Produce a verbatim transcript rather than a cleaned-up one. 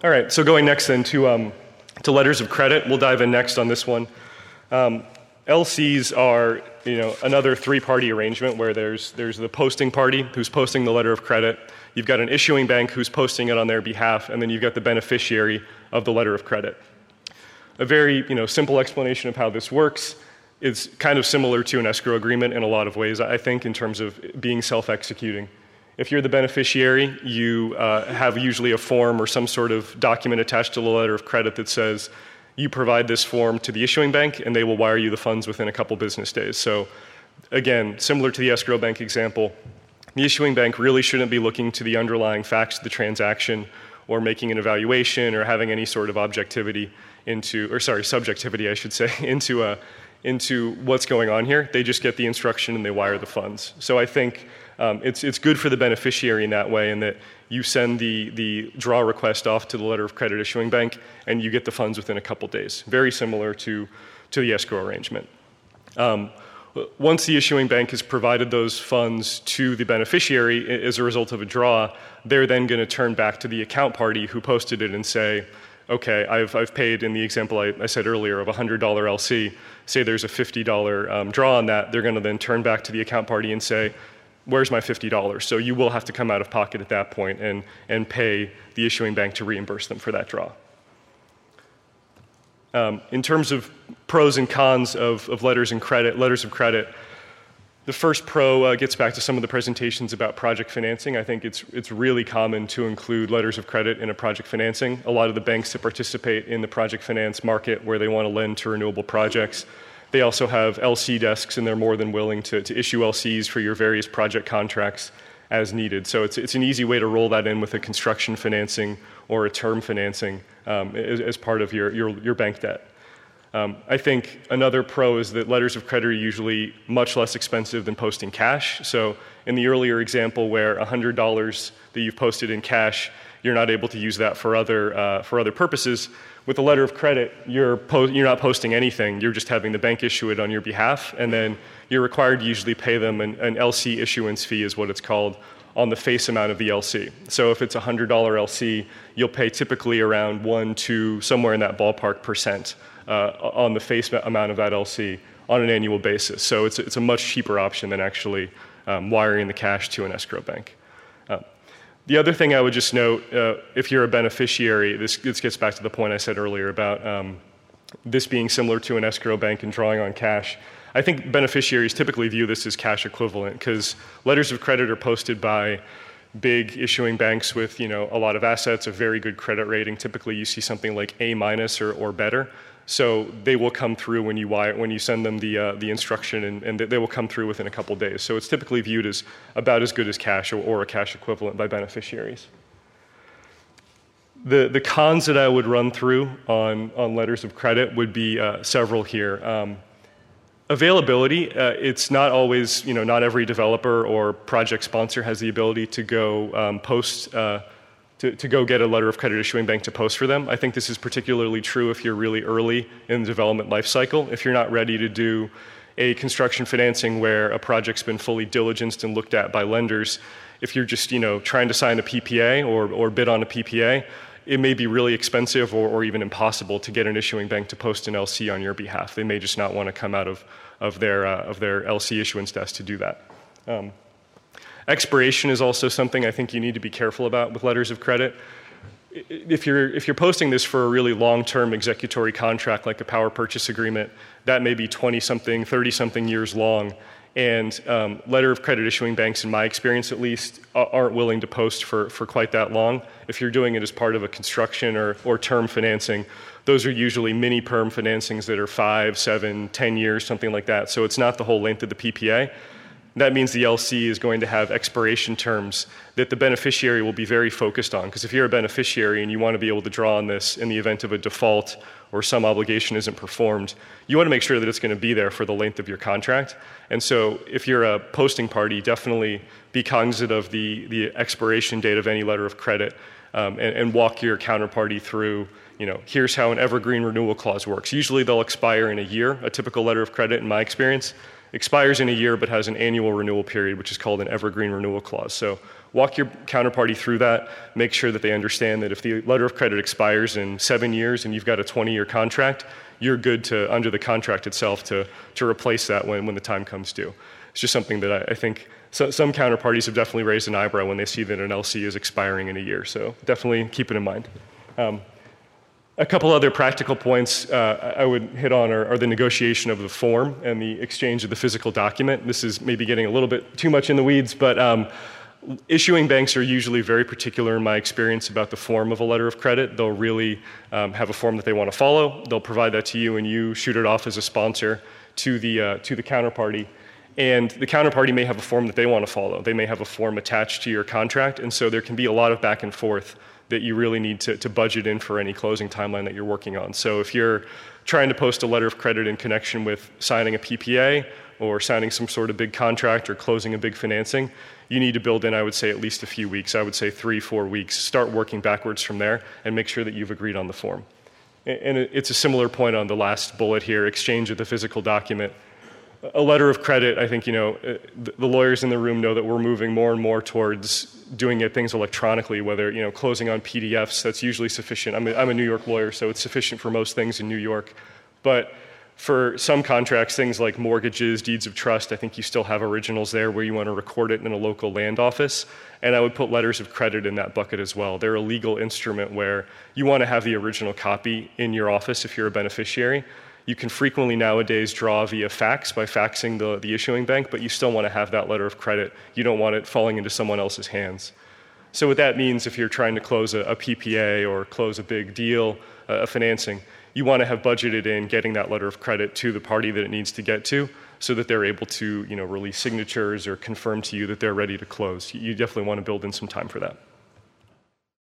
All right, so going next then to, um, to letters of credit. We'll dive in next on this one. Um, L Cs are, you know, another three-party arrangement where there's, there's the posting party who's posting the letter of credit, you've got an issuing bank who's posting it on their behalf, and then you've got the beneficiary of the letter of credit. A very, you know, simple explanation of how this works is kind of similar to an escrow agreement in a lot of ways, I think, in terms of being self-executing. If you're the beneficiary, you uh, have usually a form or some sort of document attached to the letter of credit that says you provide this form to the issuing bank and they will wire you the funds within a couple business days. So again, similar to the escrow bank example, the issuing bank really shouldn't be looking to the underlying facts of the transaction or making an evaluation or having any sort of objectivity into, or sorry, subjectivity, I should say, into a, into what's going on here. They just get the instruction and they wire the funds. So I think um, it's it's good for the beneficiary in that way, in that you send the the draw request off to the letter of credit issuing bank and you get the funds within a couple days. Very similar to to the escrow arrangement. Um, once the issuing bank has provided those funds to the beneficiary as a result of a draw, they're then going to turn back to the account party who posted it and say, okay, I've, I've paid, in the example I, I said earlier of a one hundred dollar L C, say there's a fifty dollar um, draw on that, they're going to then turn back to the account party and say, where's my fifty dollars? So you will have to come out of pocket at that point and, and pay the issuing bank to reimburse them for that draw. Um, in terms of pros and cons of, of letters and credit, letters of credit, the first pro uh, gets back to some of the presentations about project financing. I think it's it's really common to include letters of credit in a project financing. A lot of the banks that participate in the project finance market where they want to lend to renewable projects, they also have L C desks, and they're more than willing to, to issue L Cs for your various project contracts as needed. So it's it's an easy way to roll that in with a construction financing or a term financing um, as, as part of your, your, your bank debt. Um, I think another pro is that letters of credit are usually much less expensive than posting cash. So in the earlier example where one hundred dollars that you've posted in cash, you're not able to use that for other uh, for other purposes. With a letter of credit, you're po- you're not posting anything. You're just having the bank issue it on your behalf, and then you're required to usually pay them an, an L C issuance fee, is what it's called, on the face amount of the L C. So if it's a one hundred dollar L C, you'll pay typically around one, two, somewhere in that ballpark percent uh, on the face amount of that L C on an annual basis. So it's it's a much cheaper option than actually um, wiring the cash to an escrow bank. Uh, The other thing I would just note, uh, if you're a beneficiary, this, this gets back to the point I said earlier about um, this being similar to an escrow bank and drawing on cash. I think beneficiaries typically view this as cash equivalent because letters of credit are posted by big issuing banks with, you know, a lot of assets, a very good credit rating. Typically you see something like A minus or, or better. So they will come through when you wire, when you send them the uh, the instruction, and, and they will come through within a couple days. So it's typically viewed as about as good as cash or, or a cash equivalent by beneficiaries. The the cons that I would run through on on letters of credit would be uh, several here. Um, availability. Uh, it's not always, you know, not every developer or project sponsor has the ability to go um, post. Uh, To, to go get a letter of credit issuing bank to post for them. I think this is particularly true if you're really early in the development life cycle. If you're not ready to do a construction financing where a project's been fully diligenced and looked at by lenders, if you're just, you know, trying to sign a P P A or, or bid on a P P A, it may be really expensive or, or even impossible to get an issuing bank to post an L C on your behalf. They may just not want to come out of, of, their, uh, of their L C issuance desk to do that. Um, Expiration is also something I think you need to be careful about with letters of credit. If you're, if you're posting this for a really long-term executory contract like a power purchase agreement, that may be twenty-something, thirty-something years long, and um, letter of credit issuing banks, in my experience at least, aren't willing to post for, for quite that long. If you're doing it as part of a construction or, or term financing, those are usually mini perm financings that are five, seven, ten years, something like that. So it's not the whole length of the P P A. That means the L C is going to have expiration terms that the beneficiary will be very focused on. Because if you're a beneficiary and you want to be able to draw on this in the event of a default or some obligation isn't performed, you want to make sure that it's going to be there for the length of your contract. And so if you're a posting party, definitely be cognizant of the, the expiration date of any letter of credit um, and, and walk your counterparty through, you know, here's how an evergreen renewal clause works. Usually they'll expire in a year, a typical letter of credit in my experience. Expires in a year but has an annual renewal period, which is called an evergreen renewal clause. So walk your counterparty through that, make sure that they understand that if the letter of credit expires in seven years and you've got a twenty-year contract, you're good to, under the contract itself, to, to replace that when, when the time comes due. It's just something that I, I think so, some counterparties have definitely raised an eyebrow when they see that an L C is expiring in a year. So definitely keep it in mind. Um, a couple other practical points uh, I would hit on are, are the negotiation of the form and the exchange of the physical document. This is maybe getting a little bit too much in the weeds, but um, issuing banks are usually very particular in my experience about the form of a letter of credit. They'll really um, have a form that they want to follow. They'll provide that to you and you shoot it off as a sponsor to the, uh, to the counterparty. And the counterparty may have a form that they want to follow. They may have a form attached to your contract, and so there can be a lot of back and forth that you really need to, to budget in for any closing timeline that you're working on. So if you're trying to post a letter of credit in connection with signing a P P A or signing some sort of big contract or closing a big financing, you need to build in, I would say, at least a few weeks. I would say three, four weeks. Start working backwards from there and make sure that you've agreed on the form. And it's a similar point on the last bullet here, exchange of the physical document. A letter of credit, I think, you know, the lawyers in the room know that we're moving more and more towards doing it things electronically, whether, you know, closing on P D Fs, that's usually sufficient. I'm a, I'm a New York lawyer, so it's sufficient for most things in New York. But for some contracts, things like mortgages, deeds of trust, I think you still have originals there where you want to record it in a local land office. And I would put letters of credit in that bucket as well. They're a legal instrument where you want to have the original copy in your office if you're a beneficiary. You can frequently nowadays draw via fax by faxing the, the issuing bank, but you still want to have that letter of credit. You don't want it falling into someone else's hands. So what that means, if you're trying to close a, a P P A or close a big deal, uh, a financing, you want to have budgeted in getting that letter of credit to the party that it needs to get to so that they're able to, you know, release signatures or confirm to you that they're ready to close. You definitely want to build in some time for that.